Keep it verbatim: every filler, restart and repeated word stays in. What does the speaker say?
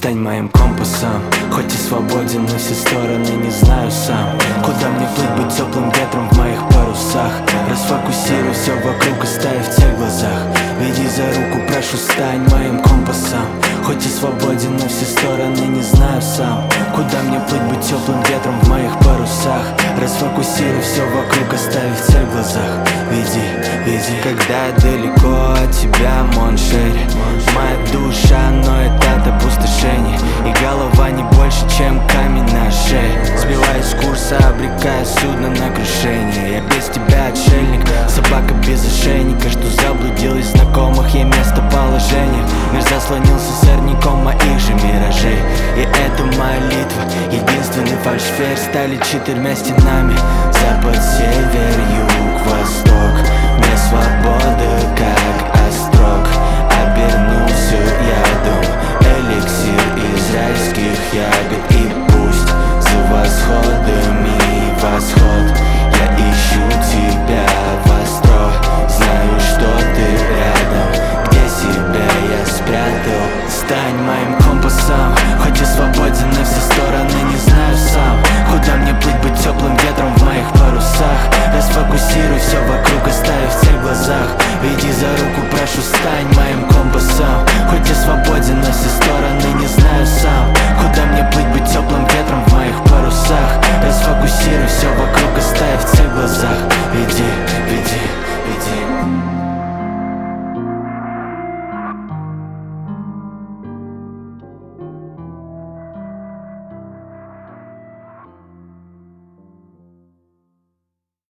Стань моим компасом, хоть и свободен, но все стороны не знаю сам. Куда мне плыть, быть теплым ветром в моих парусах? Расфокусируй все вокруг, оставив в тех глазах. Веди за руку, прошу, стань моим компасом. Хоть и свободен, но все стороны не знаю сам. Куда мне плыть, быть теплым ветром в моих парусах? Расфокусируй все вокруг, оставив в тех глазах. Веди, веди. Когда я далеко от тебя, Моншери, моя душа ноет от опустошения, и голова не больше, чем камень на шее. Сбиваюсь с курса, обрекая судно на крушение. Я без тебя отшельник, собака без ошейника, что заблудилась в знакомых ей местоположениях. Мир заслонился сорняком моих же миражей, и это молитва, единственный фальшфейк. Стали четырьмя стенами: запад, север, юг, восток.